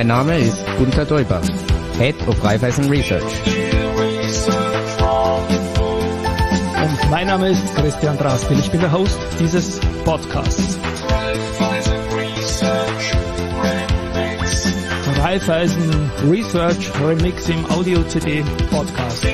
Mein Name ist Gunther Däuber, Head of Raiffeisen Research. Und mein Name ist Christian Drastil, ich bin der Host dieses Podcasts. Raiffeisen Research Remix im Audio-CD Podcast.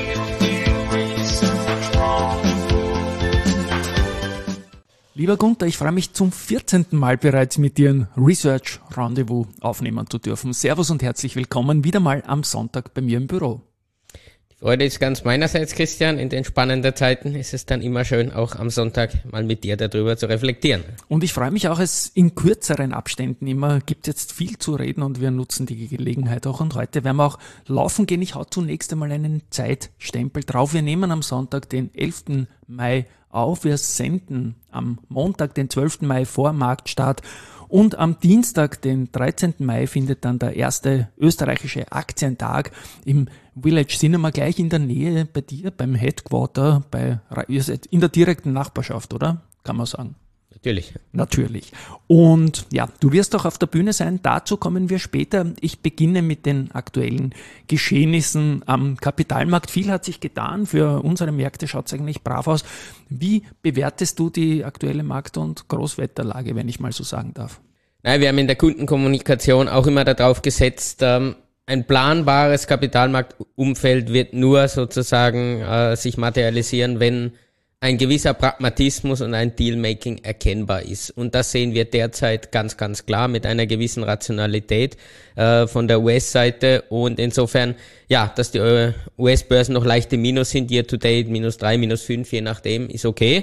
Lieber Gunther, ich freue mich zum 14. Mal bereits mit dir ein Research Rendezvous aufnehmen zu dürfen. Servus und herzlich willkommen wieder mal am Sonntag bei mir im Büro. Die Freude ist ganz meinerseits, Christian. In den spannenden Zeiten ist es dann immer schön, auch am Sonntag mal mit dir darüber zu reflektieren. Und ich freue mich auch, es in kürzeren Abständen immer gibt jetzt viel zu reden und wir nutzen die Gelegenheit auch. Und heute werden wir auch laufen gehen. Ich hau zunächst einmal einen Zeitstempel drauf. Wir nehmen am Sonntag, den 11. Mai auf. Wir senden am Montag, den 12. Mai vor Marktstart. Und am Dienstag, den 13. Mai, findet dann der erste österreichische Aktientag im Village Cinema gleich in der Nähe bei dir, beim Headquarter, ihr seid in der direkten Nachbarschaft, oder? Kann man sagen. Natürlich. Und ja, du wirst auch auf der Bühne sein, dazu kommen wir später. Ich beginne mit den aktuellen Geschehnissen am Kapitalmarkt. Viel hat sich getan, für unsere Märkte schaut es eigentlich brav aus. Wie bewertest du die aktuelle Markt- und Großwetterlage, wenn ich mal so sagen darf? Wir haben in der Kundenkommunikation auch immer darauf gesetzt, ein planbares Kapitalmarktumfeld wird nur sozusagen sich materialisieren, wenn ein gewisser Pragmatismus und ein Dealmaking erkennbar ist. Und das sehen wir derzeit ganz, ganz klar mit einer gewissen Rationalität von der US-Seite. Und insofern, ja, dass die US-Börsen noch leicht im Minus sind, year to date, -3, -5, je nachdem, ist okay.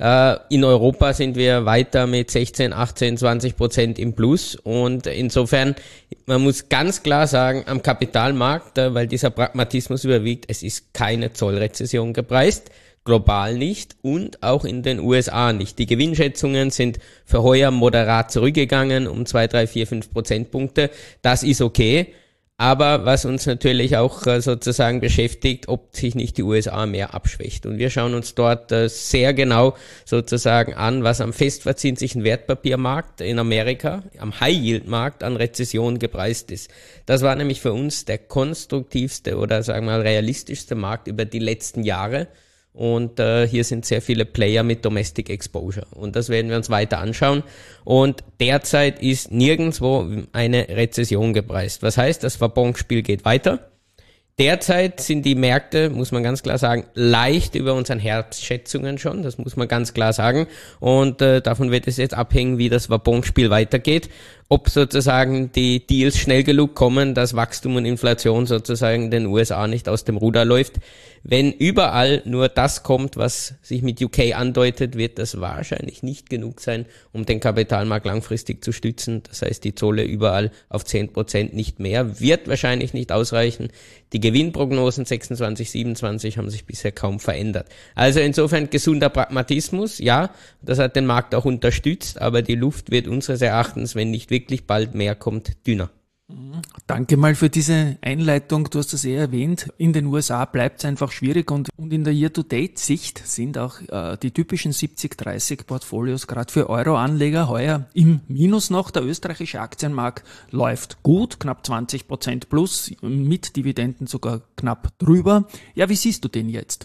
In Europa sind wir weiter mit 16, 18, 20% im Plus. Und insofern, man muss ganz klar sagen, am Kapitalmarkt, weil dieser Pragmatismus überwiegt, es ist keine Zollrezession gepreist. Global nicht und auch in den USA nicht. Die Gewinnschätzungen sind für heuer moderat zurückgegangen um 2, 3, 4, 5 Prozentpunkte. Das ist okay. Aber was uns natürlich auch sozusagen beschäftigt, ob sich nicht die USA mehr abschwächt. Und wir schauen uns dort sehr genau sozusagen an, was am festverzinslichen Wertpapiermarkt in Amerika, am High-Yield-Markt an Rezession gepreist ist. Das war nämlich für uns der konstruktivste oder sagen wir mal realistischste Markt über die letzten Jahre. Und hier sind sehr viele Player mit Domestic Exposure und das werden wir uns weiter anschauen und derzeit ist nirgendwo eine Rezession gepreist. Was heißt, das Wabonspiel geht weiter. Derzeit sind die Märkte, muss man ganz klar sagen, leicht über unseren Herbstschätzungen schon, das muss man ganz klar sagen und davon wird es jetzt abhängen, wie das Wabonspiel weitergeht. Ob sozusagen die Deals schnell genug kommen, dass Wachstum und Inflation sozusagen in den USA nicht aus dem Ruder läuft. Wenn überall nur das kommt, was sich mit UK andeutet, wird das wahrscheinlich nicht genug sein, um den Kapitalmarkt langfristig zu stützen. Das heißt, die Zolle überall auf 10%, nicht mehr, wird wahrscheinlich nicht ausreichen. Die Gewinnprognosen 26, 27 haben sich bisher kaum verändert. Also insofern gesunder Pragmatismus, ja, das hat den Markt auch unterstützt, aber die Luft wird unseres Erachtens, wenn nicht wirklich bald mehr kommt, dünner. Danke mal für diese Einleitung. Du hast das erwähnt. In den USA bleibt es einfach schwierig und in der Year-to-Date-Sicht sind auch die typischen 70-30-Portfolios gerade für Euro-Anleger heuer im Minus noch. Der österreichische Aktienmarkt läuft gut, knapp 20% plus, mit Dividenden sogar knapp drüber. Ja, wie siehst du den jetzt?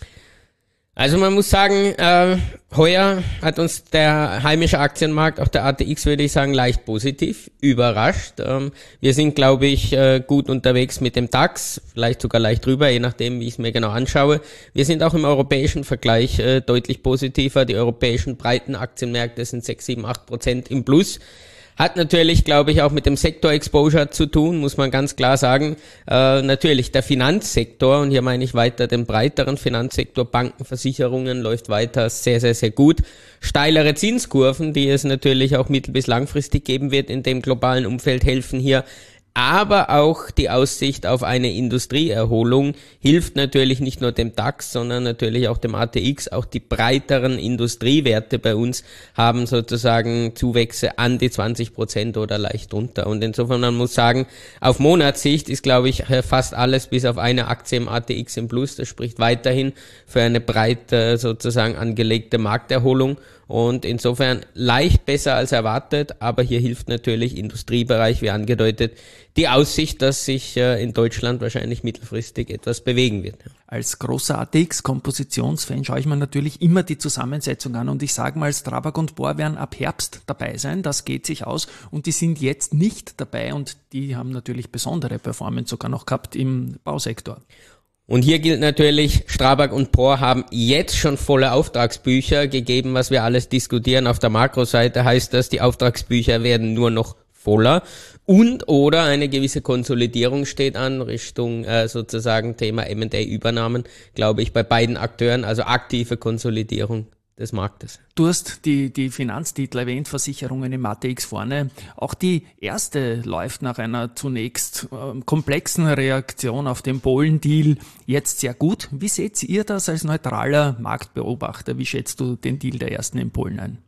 Also man muss sagen, heuer hat uns der heimische Aktienmarkt, auch der ATX würde ich sagen, leicht positiv überrascht. Wir sind, glaube ich, gut unterwegs mit dem DAX, vielleicht sogar leicht drüber, je nachdem, wie ich es mir genau anschaue. Wir sind auch im europäischen Vergleich deutlich positiver. Die europäischen breiten Aktienmärkte sind 6, 7, 8% im Plus. Hat natürlich, glaube ich, auch mit dem Sektor-Exposure zu tun, muss man ganz klar sagen. Natürlich der Finanzsektor, und hier meine ich weiter den breiteren Finanzsektor, Banken, Versicherungen, läuft weiter sehr, sehr, sehr gut. Steilere Zinskurven, die es natürlich auch mittel- bis langfristig geben wird in dem globalen Umfeld, helfen hier. Aber auch die Aussicht auf eine Industrieerholung hilft natürlich nicht nur dem DAX, sondern natürlich auch dem ATX. Auch die breiteren Industriewerte bei uns haben sozusagen Zuwächse an die 20% oder leicht drunter. Und insofern, man muss sagen, auf Monatssicht ist, glaube ich, fast alles bis auf eine Aktie im ATX im Plus. Das spricht weiterhin für eine breit sozusagen angelegte Markterholung. Und insofern leicht besser als erwartet, aber hier hilft natürlich Industriebereich, wie angedeutet, die Aussicht, dass sich in Deutschland wahrscheinlich mittelfristig etwas bewegen wird. Als großer ATX-Kompositionsfan schaue ich mir natürlich immer die Zusammensetzung an und ich sage mal, Strabag und Bohr werden ab Herbst dabei sein, das geht sich aus und die sind jetzt nicht dabei und die haben natürlich besondere Performance sogar noch gehabt im Bausektor. Und hier gilt natürlich, Strabag und Bohr haben jetzt schon volle Auftragsbücher gegeben, was wir alles diskutieren. Auf der Makroseite heißt das, die Auftragsbücher werden nur noch voller und oder eine gewisse Konsolidierung steht an Richtung sozusagen Thema M&A-Übernahmen, glaube ich, bei beiden Akteuren, also aktive Konsolidierung des Marktes. Du hast die Finanztitel erwähnt, Versicherungen im ATX vorne. Auch die erste läuft nach einer zunächst komplexen Reaktion auf den Polen-Deal jetzt sehr gut. Wie seht ihr das als neutraler Marktbeobachter? Wie schätzt du den Deal der ersten in Polen ein?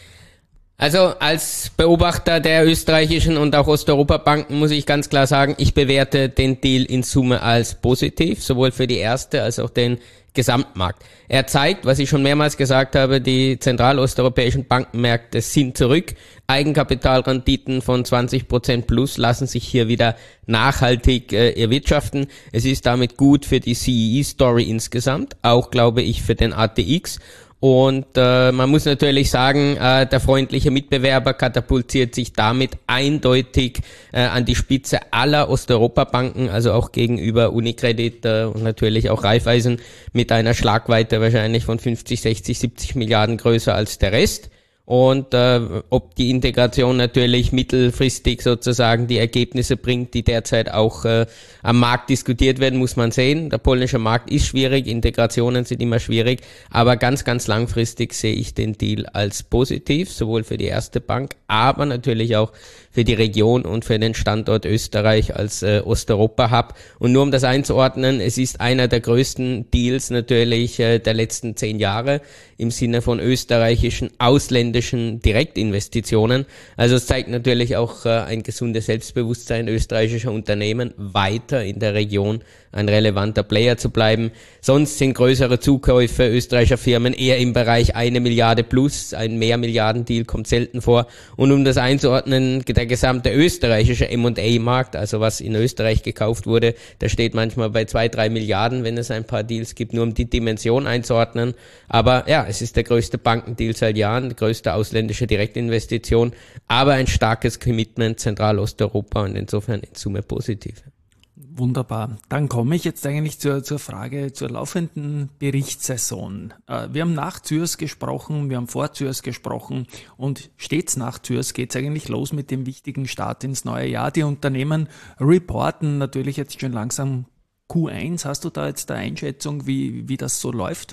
Also als Beobachter der österreichischen und auch Osteuropa-Banken muss ich ganz klar sagen, ich bewerte den Deal in Summe als positiv, sowohl für die erste als auch den Gesamtmarkt. Er zeigt, was ich schon mehrmals gesagt habe, die zentralosteuropäischen Bankenmärkte sind zurück. Eigenkapitalrenditen von 20% plus lassen sich hier wieder nachhaltig erwirtschaften. Es ist damit gut für die CEE-Story insgesamt, auch glaube ich für den ATX. Und man muss natürlich sagen, der freundliche Mitbewerber katapultiert sich damit eindeutig an die Spitze aller Osteuropa-Banken, also auch gegenüber Unicredit und natürlich auch Raiffeisen mit einer Schlagweite wahrscheinlich von 50, 60, 70 Milliarden größer als der Rest. Und ob die Integration natürlich mittelfristig sozusagen die Ergebnisse bringt, die derzeit auch am Markt diskutiert werden, muss man sehen. Der polnische Markt ist schwierig, Integrationen sind immer schwierig, aber ganz, ganz langfristig sehe ich den Deal als positiv, sowohl für die erste Bank, aber natürlich auch für die Region und für den Standort Österreich als Osteuropa-Hub. Und nur um das einzuordnen, es ist einer der größten Deals natürlich der letzten 10 Jahre im Sinne von österreichischen, ausländischen Direktinvestitionen. Also es zeigt natürlich auch ein gesundes Selbstbewusstsein österreichischer Unternehmen, weiter in der Region ein relevanter Player zu bleiben. Sonst sind größere Zukäufe österreichischer Firmen eher im Bereich 1 Milliarde plus. Ein Mehrmilliarden-Deal kommt selten vor. Und um das einzuordnen, der gesamte österreichische M&A-Markt, also was in Österreich gekauft wurde, der steht manchmal bei 2-3 Milliarden, wenn es ein paar Deals gibt, nur um die Dimension einzuordnen. Aber ja, es ist der größte Bankendeal seit Jahren, die größte ausländische Direktinvestition, aber ein starkes Commitment Zentralosteuropa und insofern in Summe positiv. Wunderbar. Dann komme ich jetzt eigentlich zur Frage zur laufenden Berichtssaison. Wir haben nach Zürs gesprochen, wir haben vor Zürs gesprochen und stets nach Zürs geht es eigentlich los mit dem wichtigen Start ins neue Jahr. Die Unternehmen reporten natürlich jetzt schon langsam Q1. Hast du da jetzt eine Einschätzung, wie das so läuft?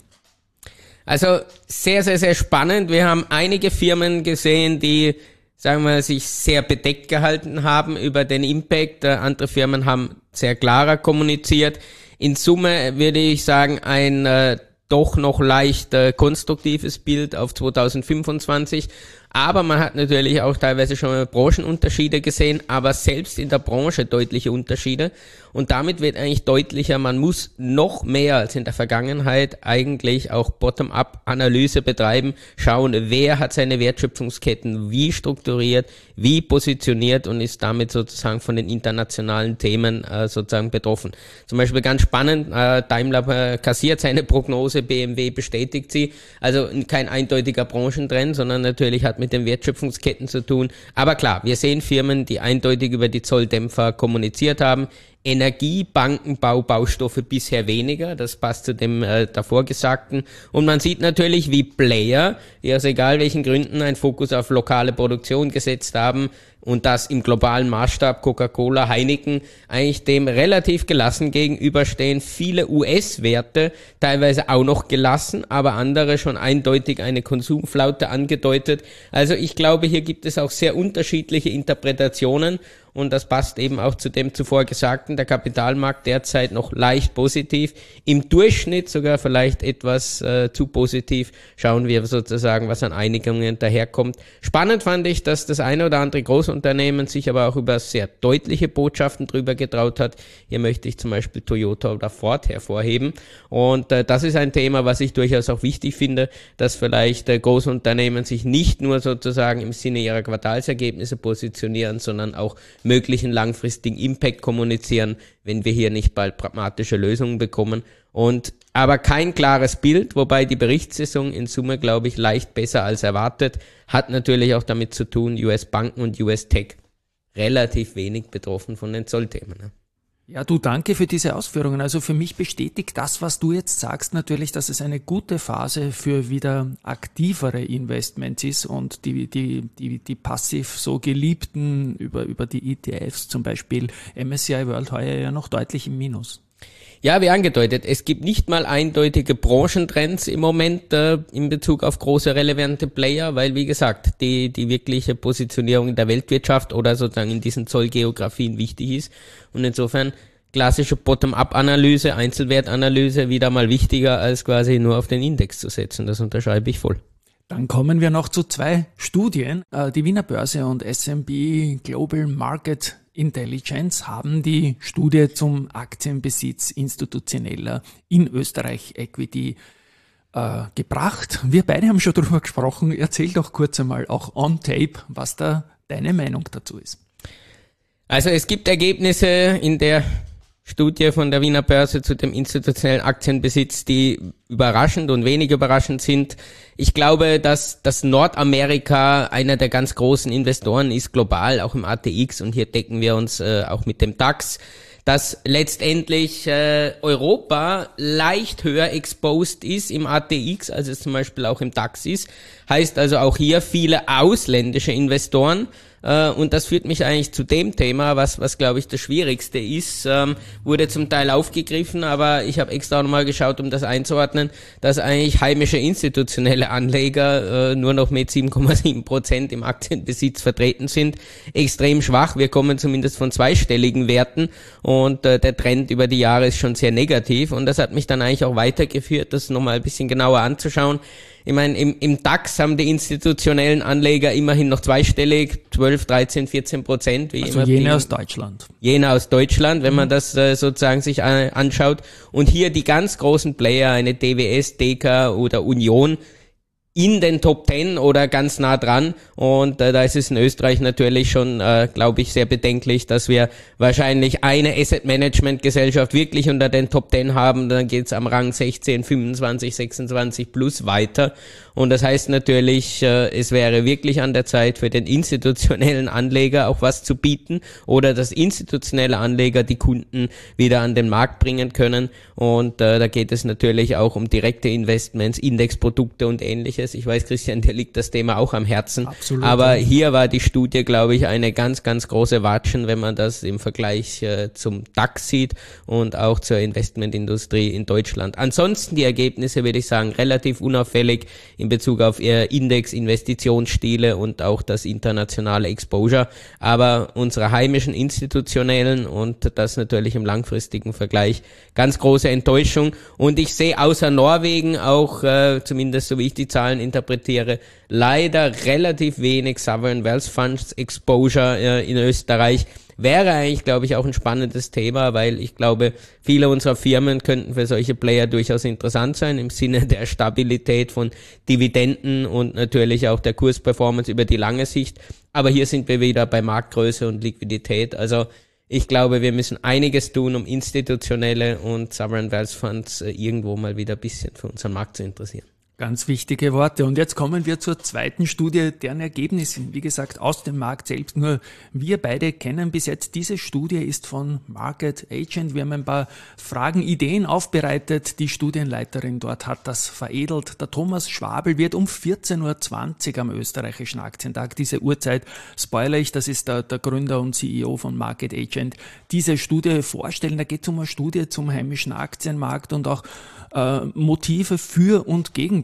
Also sehr, sehr, sehr spannend. Wir haben einige Firmen gesehen, die sagen wir, sich sehr bedeckt gehalten haben über den Impact. Andere Firmen haben sehr klarer kommuniziert. In Summe würde ich sagen, ein doch noch leicht konstruktives Bild auf 2025. Aber man hat natürlich auch teilweise schon Branchenunterschiede gesehen, aber selbst in der Branche deutliche Unterschiede. Und damit wird eigentlich deutlicher, man muss noch mehr als in der Vergangenheit eigentlich auch Bottom-up-Analyse betreiben, schauen, wer hat seine Wertschöpfungsketten wie strukturiert, wie positioniert und ist damit sozusagen von den internationalen Themen sozusagen betroffen. Zum Beispiel ganz spannend, Daimler kassiert seine Prognose, BMW bestätigt sie, also kein eindeutiger Branchentrend, sondern natürlich hat mit den Wertschöpfungsketten zu tun. Aber klar, wir sehen Firmen, die eindeutig über die Zolldämpfer kommuniziert haben. Energie, Bankenbau, Baustoffe bisher weniger, das passt zu dem davor Gesagten. Und man sieht natürlich, wie Player, die aus egal welchen Gründen einen Fokus auf lokale Produktion gesetzt haben und das im globalen Maßstab, Coca-Cola, Heineken, eigentlich dem relativ gelassen gegenüberstehen. Viele US-Werte, teilweise auch noch gelassen, aber andere schon eindeutig eine Konsumflaute angedeutet. Also ich glaube, hier gibt es auch sehr unterschiedliche Interpretationen. und das passt eben auch zu dem zuvor Gesagten, der Kapitalmarkt derzeit noch leicht positiv, im Durchschnitt sogar vielleicht etwas zu positiv. Schauen wir sozusagen, was an Einigungen daherkommt. Spannend fand ich, dass das eine oder andere Großunternehmen sich aber auch über sehr deutliche Botschaften drüber getraut hat. Hier möchte ich zum Beispiel Toyota oder Ford hervorheben, und das ist ein Thema, was ich durchaus auch wichtig finde, dass vielleicht Großunternehmen sich nicht nur sozusagen im Sinne ihrer Quartalsergebnisse positionieren, sondern auch möglichen langfristigen Impact kommunizieren, wenn wir hier nicht bald pragmatische Lösungen bekommen. Aber kein klares Bild, wobei die Berichtssaison in Summe, glaube ich, leicht besser als erwartet, hat natürlich auch damit zu tun, US-Banken und US-Tech relativ wenig betroffen von den Zollthemen. Ne? Ja, du, danke für diese Ausführungen. Also für mich bestätigt das, was du jetzt sagst, natürlich, dass es eine gute Phase für wieder aktivere Investments ist und die passiv so geliebten über die ETFs, zum Beispiel MSCI World, heuer ja noch deutlich im Minus. Ja, wie angedeutet, es gibt nicht mal eindeutige Branchentrends im Moment in Bezug auf große relevante Player, weil, wie gesagt, die wirkliche Positionierung in der Weltwirtschaft oder sozusagen in diesen Zollgeografien wichtig ist. Und insofern klassische Bottom-up-Analyse, Einzelwertanalyse wieder mal wichtiger, als quasi nur auf den Index zu setzen. Das unterschreibe ich voll. Dann kommen wir noch zu 2 Studien. Die Wiener Börse und S&P Global Market Intelligence haben die Studie zum Aktienbesitz institutioneller in Österreich Equity gebracht. Wir beide haben schon darüber gesprochen. Erzähl doch kurz einmal auch on tape, was da deine Meinung dazu ist. Also es gibt Ergebnisse in der Studie von der Wiener Börse zu dem institutionellen Aktienbesitz, die überraschend und wenig überraschend sind. Ich glaube, dass Nordamerika einer der ganz großen Investoren ist, global, auch im ATX, und hier decken wir uns auch mit dem DAX, dass letztendlich Europa leicht höher exposed ist im ATX, als es zum Beispiel auch im DAX ist. Heißt also auch hier viele ausländische Investoren. Und das führt mich eigentlich zu dem Thema, was glaube ich das Schwierigste ist, wurde zum Teil aufgegriffen, aber ich habe extra nochmal geschaut, um das einzuordnen, dass eigentlich heimische institutionelle Anleger nur noch mit 7,7% im Aktienbesitz vertreten sind. Extrem schwach, wir kommen zumindest von zweistelligen Werten, und der Trend über die Jahre ist schon sehr negativ, und das hat mich dann eigentlich auch weitergeführt, das nochmal ein bisschen genauer anzuschauen. Ich meine, im DAX haben die institutionellen Anleger immerhin noch zweistellig, 12, 13, 14%. Wie also immer jene aus Deutschland. Jene aus Deutschland, wenn man das sozusagen sich anschaut. Und hier die ganz großen Player, eine DWS, DK oder Union, in den Top 10 oder ganz nah dran, und da ist es in Österreich natürlich schon, glaube ich, sehr bedenklich, dass wir wahrscheinlich eine Asset-Management-Gesellschaft wirklich unter den Top 10 haben, dann geht's am Rang 16, 25, 26 plus weiter, und das heißt natürlich, es wäre wirklich an der Zeit für den institutionellen Anleger auch was zu bieten, oder dass institutionelle Anleger die Kunden wieder an den Markt bringen können, und da geht es natürlich auch um direkte Investments, Indexprodukte und Ähnliches. Ich weiß, Christian, dir liegt das Thema auch am Herzen. Absolut, aber hier war die Studie, glaube ich, eine ganz, ganz große Watschen, wenn man das im Vergleich zum DAX sieht und auch zur Investmentindustrie in Deutschland. Ansonsten die Ergebnisse, würde ich sagen, relativ unauffällig in Bezug auf eher Index, Investitionsstile und auch das internationale Exposure. Aber unsere heimischen institutionellen, und das natürlich im langfristigen Vergleich, ganz große Enttäuschung. Und ich sehe außer Norwegen auch, zumindest so wie ich die Zahlen interpretiere, leider relativ wenig Sovereign Wealth Funds Exposure in Österreich. Wäre eigentlich, glaube ich, auch ein spannendes Thema, weil ich glaube, viele unserer Firmen könnten für solche Player durchaus interessant sein, im Sinne der Stabilität von Dividenden und natürlich auch der Kursperformance über die lange Sicht. Aber hier sind wir wieder bei Marktgröße und Liquidität. Also ich glaube, wir müssen einiges tun, um institutionelle und Sovereign Wealth Funds irgendwo mal wieder ein bisschen für unseren Markt zu interessieren. Ganz wichtige Worte. Und jetzt kommen wir zur zweiten Studie, deren Ergebnisse, wie gesagt, aus dem Markt selbst. Nur wir beide kennen bis jetzt diese Studie, ist von Market Agent. Wir haben ein paar Fragen, Ideen aufbereitet. Die Studienleiterin dort hat das veredelt. Der Thomas Schwabel wird um 14.20 Uhr am österreichischen Aktientag, diese Uhrzeit, spoiler ich, das ist der Gründer und CEO von Market Agent, diese Studie vorstellen. Da geht es um eine Studie zum heimischen Aktienmarkt und auch Motive für und gegen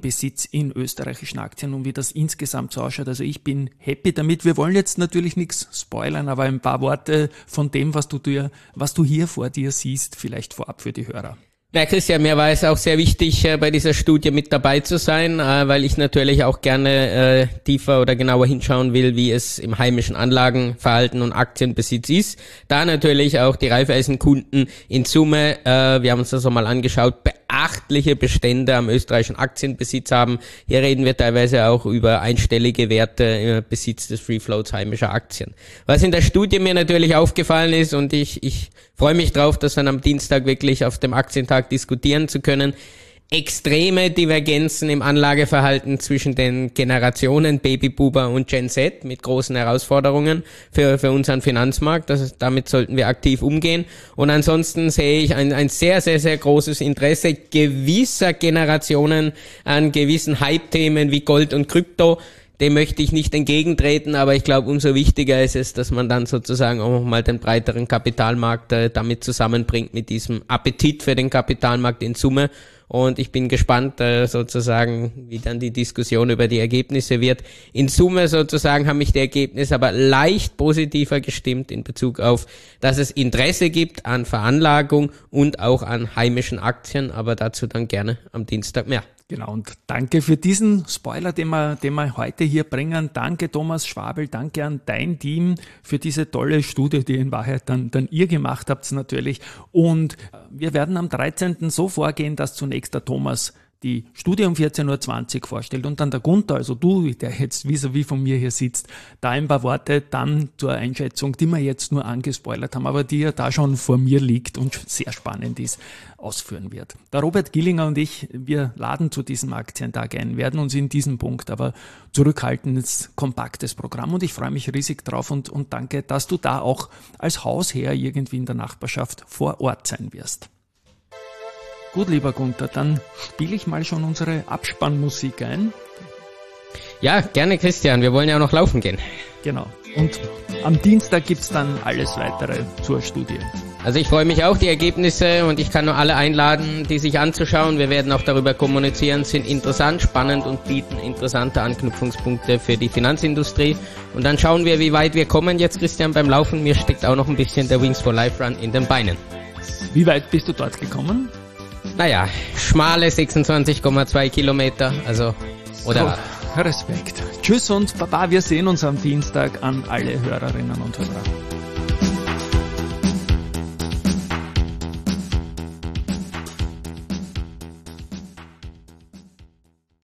Eigenbesitz in österreichischen Aktien und wie das insgesamt so ausschaut. Also ich bin happy damit. Wir wollen jetzt natürlich nichts spoilern, aber ein paar Worte von dem, was du hier vor dir siehst, vielleicht vorab für die Hörer. Ja, Christian, mir war es auch sehr wichtig, bei dieser Studie mit dabei zu sein, weil ich natürlich auch gerne tiefer oder genauer hinschauen will, wie es im heimischen Anlagenverhalten und Aktienbesitz ist. Da natürlich auch die Raiffeisen-Kunden in Summe, wir haben uns das auch mal angeschaut, beachtliche Bestände am österreichischen Aktienbesitz haben. Hier reden wir teilweise auch über einstellige Werte im Besitz des Free Floats heimischer Aktien. Was in der Studie mir natürlich aufgefallen ist, und ich freue mich drauf, das dann am Dienstag wirklich auf dem Aktientag diskutieren zu können, extreme Divergenzen im Anlageverhalten zwischen den Generationen Babyboomer und Gen Z mit großen Herausforderungen für unseren Finanzmarkt. Damit sollten wir aktiv umgehen. Und ansonsten sehe ich ein sehr, sehr, sehr großes Interesse gewisser Generationen an gewissen Hype-Themen wie Gold und Krypto. Dem möchte ich nicht entgegentreten, aber ich glaube, umso wichtiger ist es, dass man dann sozusagen auch nochmal den breiteren Kapitalmarkt damit zusammenbringt mit diesem Appetit für den Kapitalmarkt in Summe. Und ich bin gespannt sozusagen, wie dann die Diskussion über die Ergebnisse wird. In Summe sozusagen haben mich die Ergebnisse aber leicht positiver gestimmt in Bezug auf, dass es Interesse gibt an Veranlagung und auch an heimischen Aktien, aber dazu dann gerne am Dienstag mehr. Genau, und danke für diesen Spoiler, den wir heute hier bringen. Danke Thomas Schwabel, danke an dein Team für diese tolle Studie, die in Wahrheit dann ihr gemacht habt natürlich. Und wir werden am 13. so vorgehen, dass zunächst der Thomas die Studie um 14.20 Uhr vorstellt und dann der Gunther, also du, der jetzt vis-à-vis von mir hier sitzt, da ein paar Worte dann zur Einschätzung, die wir jetzt nur angespoilert haben, aber die ja da schon vor mir liegt und sehr spannend ist, ausführen wird. Der Robert Gillinger und ich, wir laden zu diesem Aktientag ein, werden uns in diesem Punkt aber zurückhalten, ein kompaktes Programm und ich freue mich riesig drauf und danke, dass du da auch als Hausherr irgendwie in der Nachbarschaft vor Ort sein wirst. Gut, lieber Gunther, dann spiele ich mal schon unsere Abspannmusik ein. Ja, gerne Christian, wir wollen ja auch noch laufen gehen. Genau, und am Dienstag gibt's dann alles Weitere zur Studie. Also ich freue mich auch, die Ergebnisse, und ich kann nur alle einladen, die sich anzuschauen. Wir werden auch darüber kommunizieren, sind interessant, spannend und bieten interessante Anknüpfungspunkte für die Finanzindustrie. Und dann schauen wir, wie weit wir kommen jetzt, Christian, beim Laufen. Mir steckt auch noch ein bisschen der Wings for Life Run in den Beinen. Wie weit bist du dort gekommen? Naja, schmale 26,2 Kilometer, also oder Respekt. Tschüss und Baba, wir sehen uns am Dienstag an alle Hörerinnen und Hörer.